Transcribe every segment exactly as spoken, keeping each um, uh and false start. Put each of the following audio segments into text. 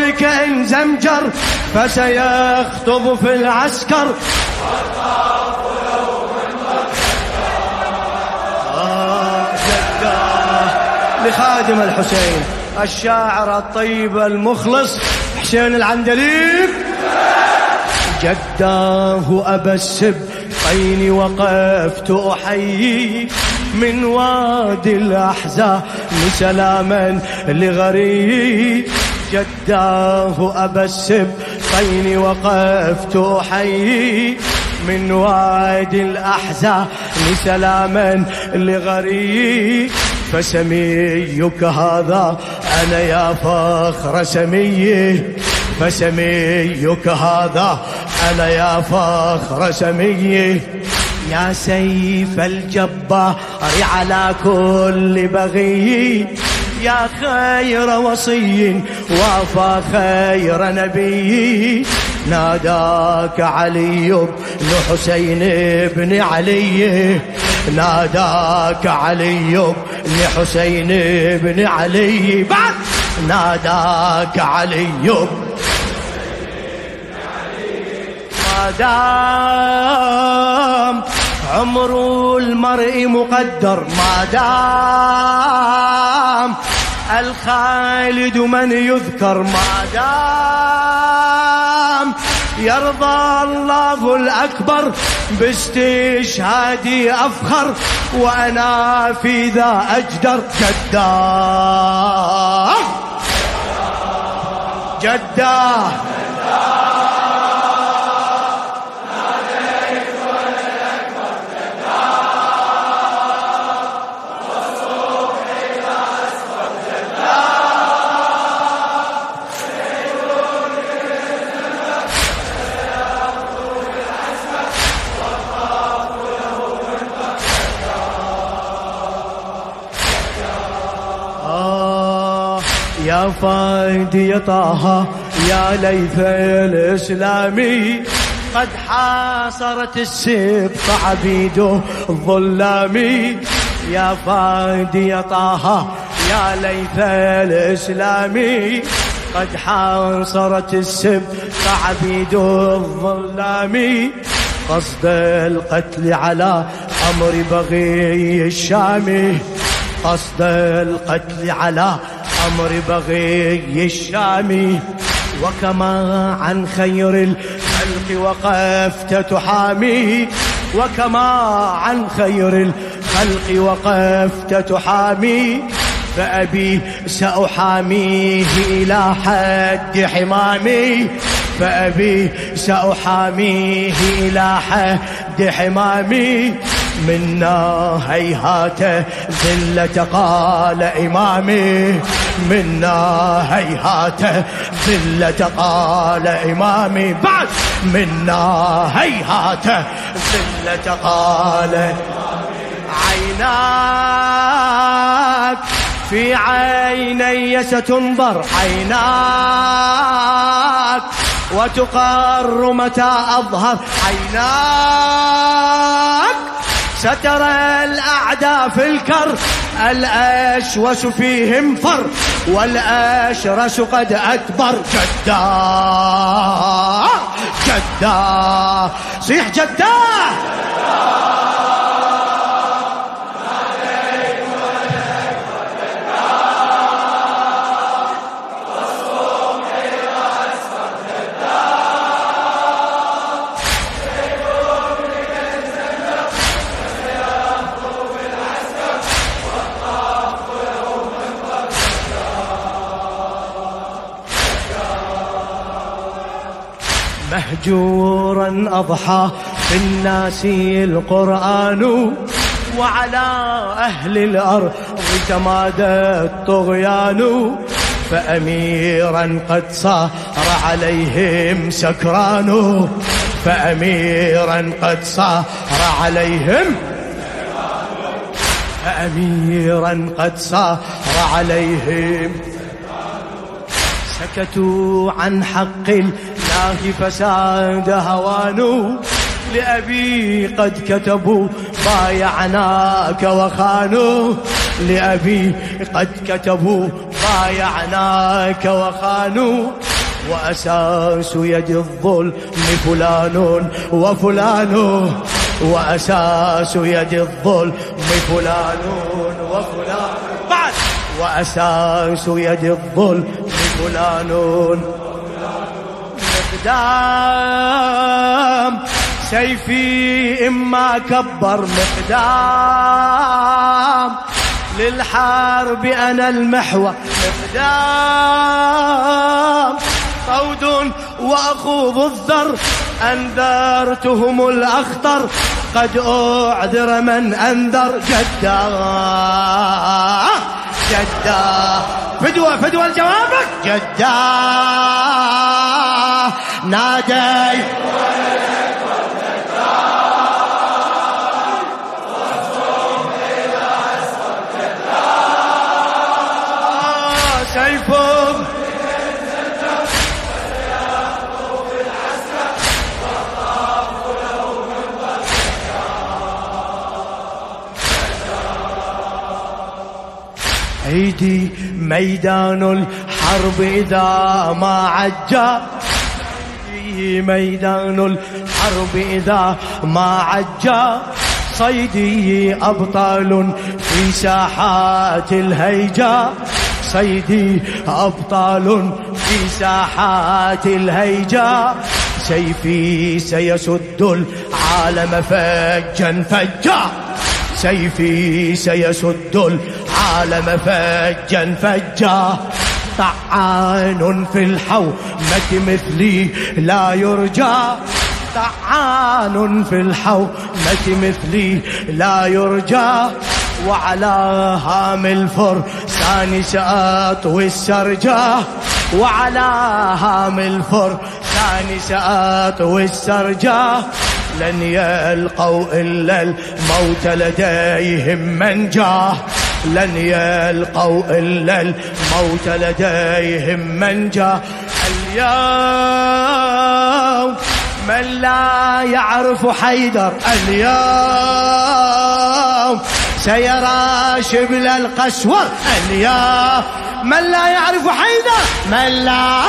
يومك إن زمجر فسيخطب في العسكر. آه جداه لخادم الحسين الشاعر الطيب المخلص حسين العندليب. جداه أبا السبطين وقفت أحييك من وادي الأحزان سلاما لغريب. جداه أبا السبطين وقفت أحييك من وادي الأحزان سلاما لغريب. فسميك هذا أنا يا فخر سميه، فسميك هذا أنا يا فخر سميه. يا سيف الجبار على كل بغي، يا خير وصي وافى خير نبي. ناداك علي بن حسين بن علي، ناداك علي بن حسين بن علي. بعد ناداك علي ما دام عمر المرء مقدر، ما دام الخالد من يذكر، ما دام يرضى الله الأكبر باستشهادي أفخر وأنا في ذا أجدر. جداه جداه يا فادي طه يا ليث الإسلامي، قد حاصرت السبط عبيده الظلامي. يا فادي طه يا ليث الإسلامي، قد حاصرت السبط عبيده الظلامي. قصد القتل على أمر بغي الشامي، قصد القتل على أمر بغي الشامي. وكما عن خير الخلق وقفت تحامي، وكما عن خير الخلق وقفت تحامي. فأبي سأحاميه إلى حد حمامي، فأبي سأحاميه إلى حد حمامي. منا هيهات ذلة قال إمامي، منا هيهات ذلة قال إمامي. بعد منا هيهات ذلة قال عيناك في عيني ستنظر، عيناك وتقر متى أظهر، عيناك سترى الأعداء في الكر. الأشوش فيهم فر والأشرس قد أكبر. جداه جداه صيح جداه. مهجورا أضحى في الناس القرآن، وعلى أهل الأرض تمادى الطغيان. فأميرا قد صار عليهم سكران، فأميرا قد صار عليهم، فأميرا قد صار عليهم. سكتوا عن حق الله فساد هوان، لأبي قد كتبوا بايعناك وخانوا، لأبي قد كتبوا بايعناك وخانوا. وأساس يد الظلم فلان وفلان، وأساس يد الظلم فلان وفلان، بعد وأساس يد الظلم فلان. مقدام سيفي إما كبر، مقدام للحرب أنا المحور، مقدام صود وأخوض الذر، أنذرتهم الأخطر قد أعذر من أنذر. جدا جدا فدوى فدوى لجوابك، جدا نادي سيفهم عيدي ميدان الحرب إذا ما عجا، عيدي ميدان الحرب إذا ما عجا، صيدي أبطال في ساحات الهيجا، صيدي أبطال في ساحات الهيجا، سيفي سيسد العالم فجا فجا، سيفي سيسد العالم فجا فجا، طعان في الحومة مثلي لا يرجى، طعان في الحومة مثلي لا يرجى، وعلى هام الفرسان سأطوي السرجة، وعلى هام الفرسان سأطوي السرجة، لن يلقوا إلا الموت لديهم منجاه، لن يلقوا إلا الموت لديهم منجاه. اليوم من لا يعرف حيدر، اليوم سيرى شبل القسور، اليوم من لا يعرف حيدر، من لا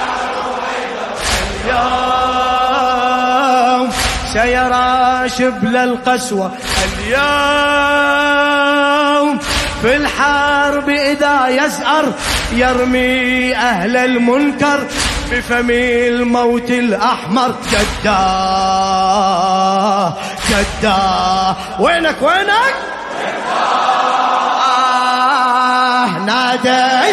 اليوم سيرى شبل القسوة، اليوم في الحرب إذا يزأر يرمي أهل المنكر بفم الموت الأحمر. جدا جدا وينك وينك آه نادي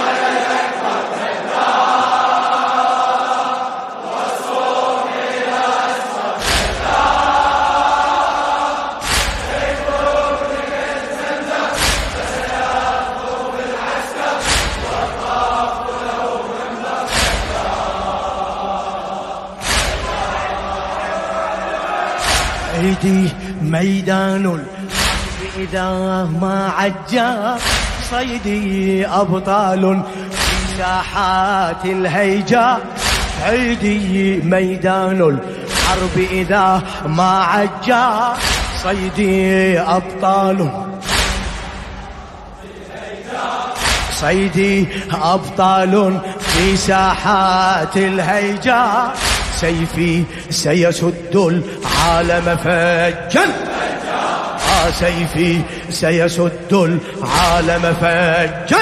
عيدي ميدان الحرب إذا ما عجا، صيدي أبطال في ساحات الهيجا، عيدي ميدان الحرب إذا ما عجا، صيدي أبطال صيدي أبطال في ساحات الهيجا، سيفي سيسد العالم فجا، آه سيفي سيسد العالم فجا،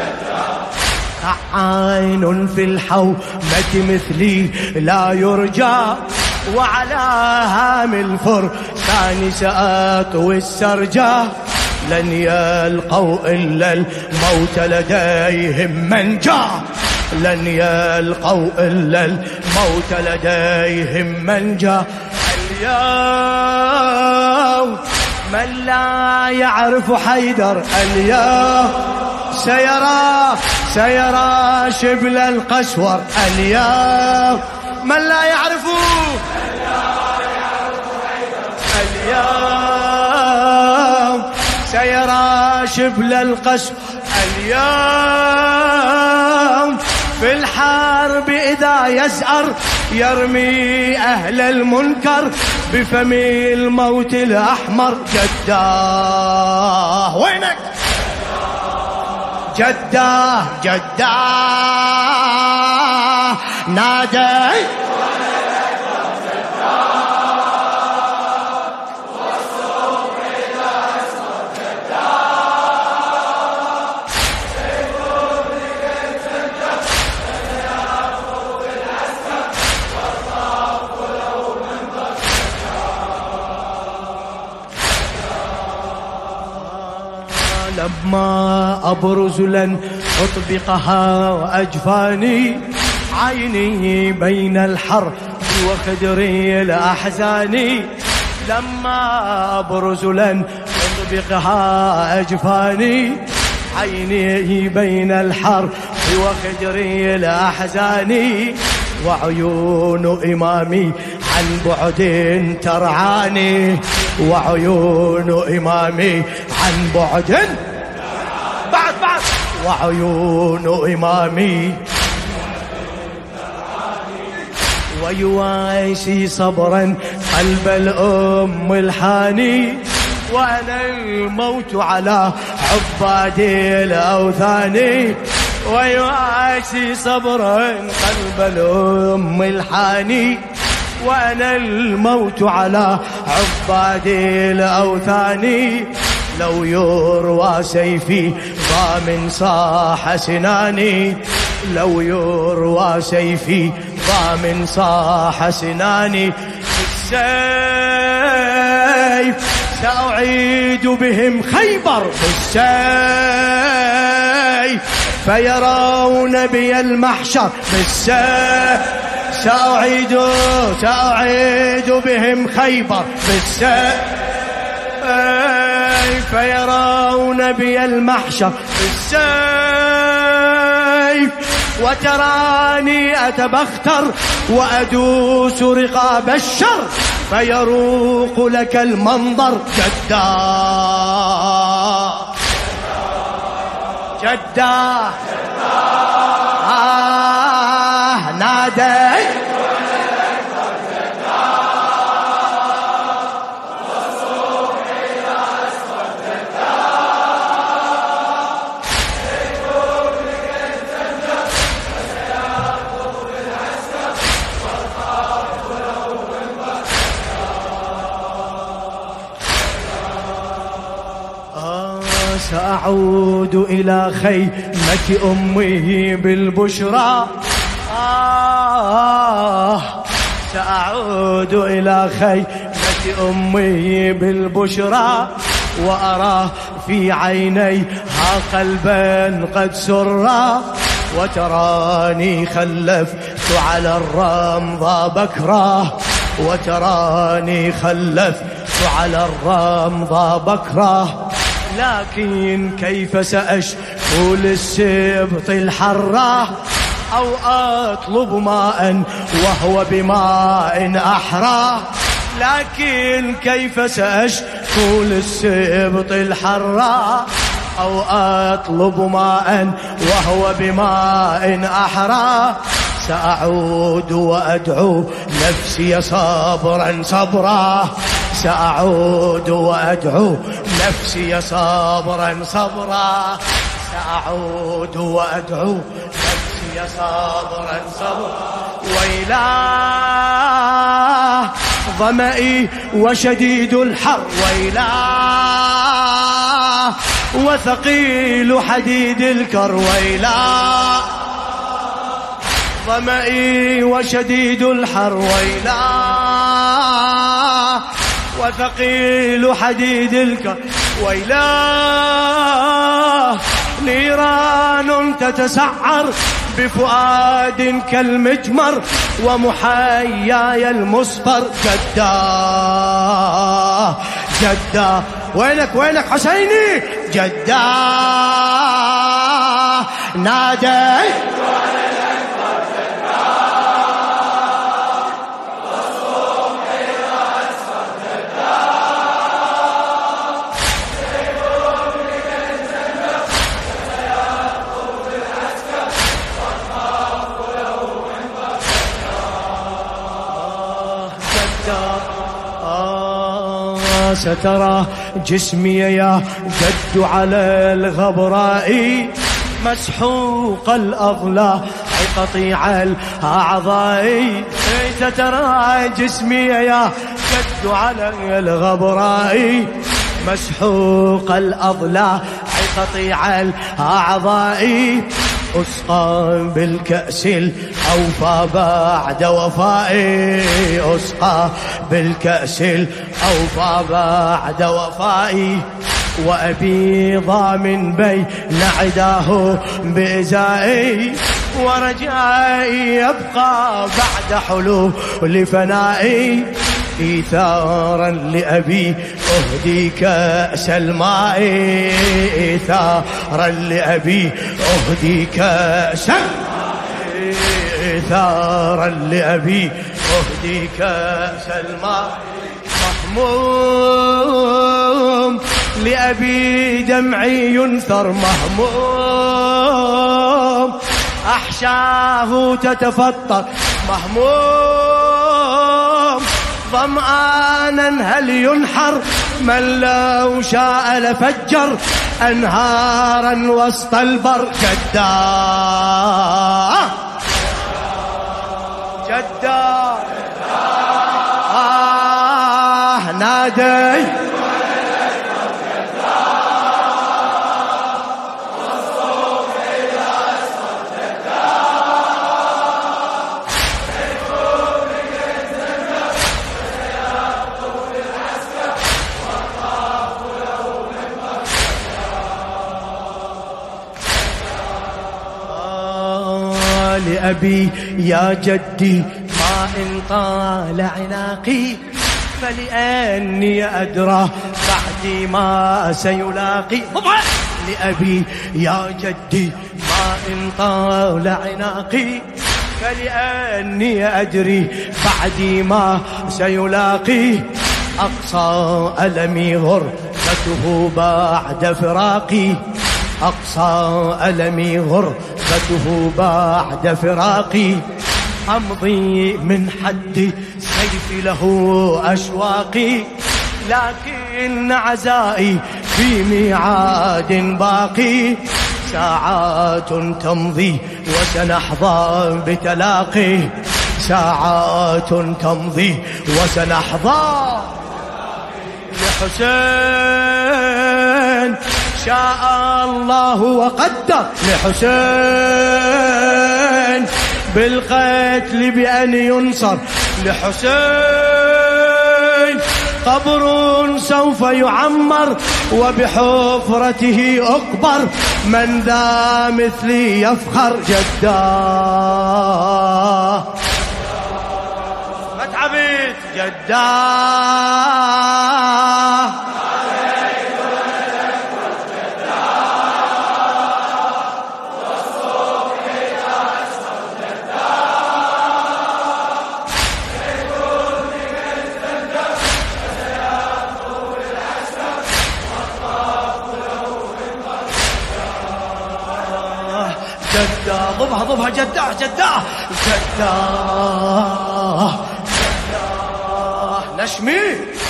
طعان في الحومة مثلي لا يرجى، وعلى هام الفرسان سأطوي السرجة، لن يلقوا إلا الموت لديهم منجا، لن يلقوا إلا الموت لديهم منجا. اليوم من لا يعرف حيدر، اليوم سيرى سيرى شبل القسور، اليوم من لا يعرف اليوم سيرى شبل القسور، اليوم في الحرب إذا يزأر يرمي أهل المنكر بفم الموت الأحمر. جدا وينك جدا جدا نادى لما أبرز لن أطبقها وأجفاني عيني بين الحر وخدري الأحزان لما أبرز لن أطبقها أجفاني عيني بين الحر وخدري الأحزان وعيون إمامي عن بعد ترعاني وعيون إمامي عن بعد بعد بعد وعيون إمامي ويواسي صبرا قلب الأم الحاني وأنا الموت على عباد الأوثان ويواسي صبرا قلب الأم الحاني وأنا الموت على عباد الأوثان لو يروى سيفي ضامن صاح سناني لو يروى سيفي ضامن صاح سناني بالسيف سأعيد بهم خيبر بالسيف فيرون بي المحشر بالسيف سأعيد سأعيد بهم خيبر بالسيف فيرون بي المحشر بالسيف وتراني أتبختر وأدوس رقاب الشر فيروق لك المنظر جدا جدا آه نادي سأعود إلى خيمة أمه بالبشرى آه سأعود إلى خيمة أمه بالبشرى وأرى في عينيها قلبا قد سرى وتراني خلفت على الرمضة بكرة وتراني خلفت على الرمضة بكرة لكن كيف سأشكو للسبط الحرة أو أطلب ماء وهو بماء أحرى لكن كيف سأشكو للسبط الحرة أو أطلب ماء وهو بماء أحرى سأعود وأدعو نفسي صبرا صبرا سأعود وأدعو نفسي صبرا صبرا سأعود وأدعو نفسي صبرا صبرا ويلاه ظمئي وشديد الحر ويلاه وثقيل حديد الكر ويلاه ظمئي وشديد الحر ويلاه وثقيل حديد الكر ويلاه نيران تتسعر بفؤاد كالمجمر ومحياي المصفر جدا جدا وينك وينك حسيني جدا نادي سترى جسمي يا جد على الغبراء مسحوق الأضلاع قطيع الأعضاء تترى جسمي يا جد على الغبراء مسحوق الأضلاع قطيع الأعضاء أسقى بالكأس الأوفى بعد وفائي أسقى بالكأس الأوفى بعد وفائي وأبيض من بين عداه بإزائي ورجائي يبقى بعد حلول فنائي إيثارا لأبي أهدي كأس الماء إيثارا لأبي أهدي كأس الماء إيثارا لأبي أهدي كأس الماء مهموم لأبي دمعي ينثر مهموم أحشاه تتفطر مهموم ظمآنا هل ينحر من لو شاء لفجر أنهارا وسط البر جدا جدا آه نادي لأبي يا جدي ما إن طال عناقي فلأني أدرى بعدي ما سيلاقي لأبي يا جدي ما إن طال عناقي فلأني أدري بعدي ما سيلاقي أقصى ألمي غربته بعد فراقي أقصى ألمي غربته بعد فراقي أمضي من حد سيفي له أشواقي لكن عزائي في ميعاد باقي ساعات تمضي وسنحظى بتلاقي ساعات تمضي وسنحظى لحسين شاء الله وقدر لحسين بالقتل بأن ينصر لحسين قبر سوف يعمر وبحفرته أقبر من ذا مثلي يفخر جدا متعبيت جدا جدا ضبها ضبها جدا جدا جدا جدا نشمي